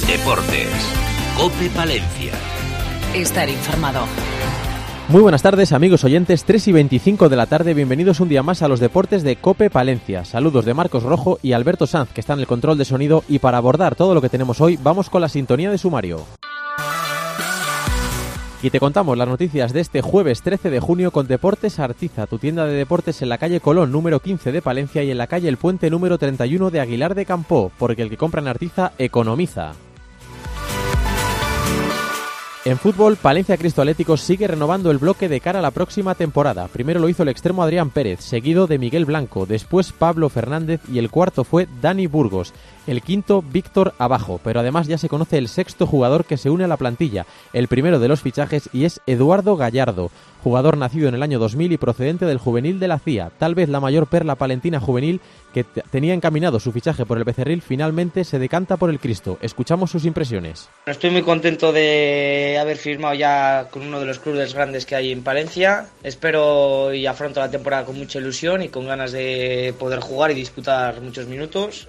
Deportes. COPE Palencia. Estar informado. Muy buenas tardes, amigos oyentes, 3:25 de la tarde, bienvenidos un día más a los deportes de COPE Palencia. Saludos de Marcos Rojo y Alberto Sanz, que está en el control de sonido, y para abordar todo lo que tenemos hoy, vamos con la sintonía de sumario. Y te contamos las noticias de este jueves 13 de junio con Deportes Artiza, tu tienda de deportes en la calle Colón número 15 de Palencia y en la calle El Puente número 31 de Aguilar de Campoo, porque el que compra en Artiza economiza. En fútbol, Palencia Cristo Atlético sigue renovando el bloque de cara a la próxima temporada. Primero lo hizo el extremo Adrián Pérez, seguido de Miguel Blanco, después Pablo Fernández y el cuarto fue Dani Burgos. El quinto, Víctor Abajo, pero además ya se conoce el sexto jugador que se une a la plantilla, el primero de los fichajes, y es Eduardo Gallardo, jugador nacido en el año 2000 y procedente del juvenil de la CIA, tal vez la mayor perla palentina juvenil que tenía encaminado su fichaje por el Becerril, finalmente se decanta por el Cristo. Escuchamos sus impresiones. Estoy muy contento de haber firmado ya con uno de los clubes grandes que hay en Palencia. Espero y afronto la temporada con mucha ilusión y con ganas de poder jugar y disputar muchos minutos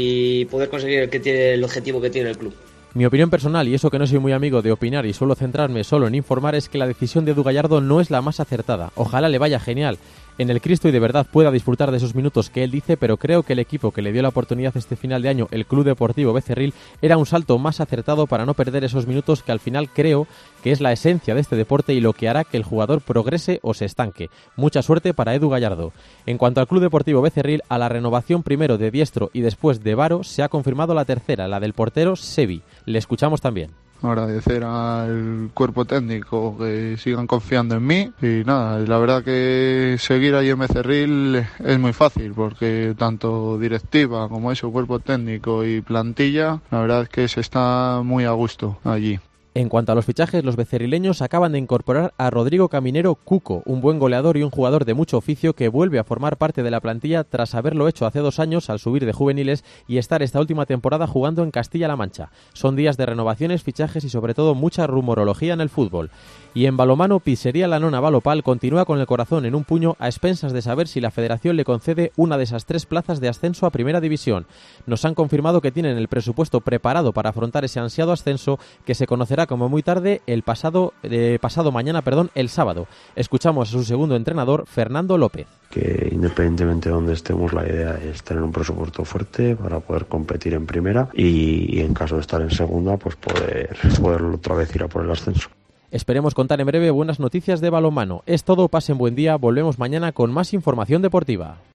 y poder conseguir el objetivo que tiene el club. Mi opinión personal, y eso que no soy muy amigo de opinar y suelo centrarme solo en informar, es que la decisión de Edu Gallardo no es la más acertada. Ojalá le vaya genial en el Cristo y de verdad pueda disfrutar de esos minutos que él dice, pero creo que el equipo que le dio la oportunidad este final de año, el Club Deportivo Becerril, era un salto más acertado para no perder esos minutos que al final creo que es la esencia de este deporte y lo que hará que el jugador progrese o se estanque. Mucha suerte para Edu Gallardo. En cuanto al Club Deportivo Becerril, a la renovación primero de Diestro y después de Varo, se ha confirmado la tercera, la del portero Sevi. Le escuchamos también. Agradecer al cuerpo técnico que sigan confiando en mí y nada, la verdad que seguir ahí en Becerril es muy fácil porque tanto directiva como eso, cuerpo técnico y plantilla, la verdad es que se está muy a gusto allí. En cuanto a los fichajes, los becerrileños acaban de incorporar a Rodrigo Caminero Cuco, un buen goleador y un jugador de mucho oficio que vuelve a formar parte de la plantilla tras haberlo hecho hace 2 años al subir de juveniles y estar esta última temporada jugando en Castilla-La Mancha. Son días de renovaciones, fichajes y sobre todo mucha rumorología en el fútbol. Y en balonmano, Pizzería La Nona Balopal continúa con el corazón en un puño a expensas de saber si la federación le concede una de esas 3 plazas de ascenso a Primera División. Nos han confirmado que tienen el presupuesto preparado para afrontar ese ansiado ascenso que se conocerá como muy tarde el pasado mañana, el sábado. Escuchamos a su segundo entrenador, Fernando López. Que independientemente de donde estemos, la idea es tener un presupuesto fuerte para poder competir en primera y en caso de estar en segunda, pues poder otra vez ir a por el ascenso. Esperemos contar en breve buenas noticias de balonmano. Es todo, pasen buen día, volvemos mañana con más información deportiva.